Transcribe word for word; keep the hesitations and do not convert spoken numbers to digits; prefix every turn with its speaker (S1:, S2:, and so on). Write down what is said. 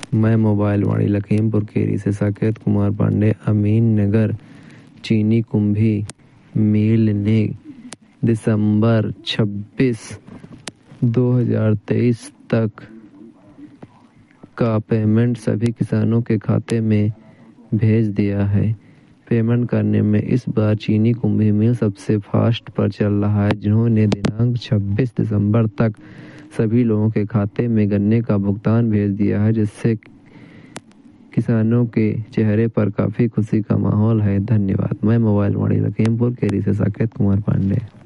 S1: मैं मोबाइल वाणी लखीमपुर खेरी से साकेत कुमार पांडे अमीन नगर चीनी कुंभी मिल ने दिसंबर छब्बीस दो हज़ार तेईस तक का पेमेंट सभी किसानों के खाते में भेज दिया है। पेमेंट करने में इस बार चीनी कुंभी मिल सबसे फास्ट पर चल रहा है, जिन्होंने दिनांक छब्बीस दिसंबर तक सभी लोगों के खाते में गन्ने का भुगतान भेज दिया है, जिससे किसानों के चेहरे पर काफ़ी खुशी का माहौल है। धन्यवाद। मैं मोबाइल वाणी लखीमपुर खेरी से साकेत कुमार पांडे।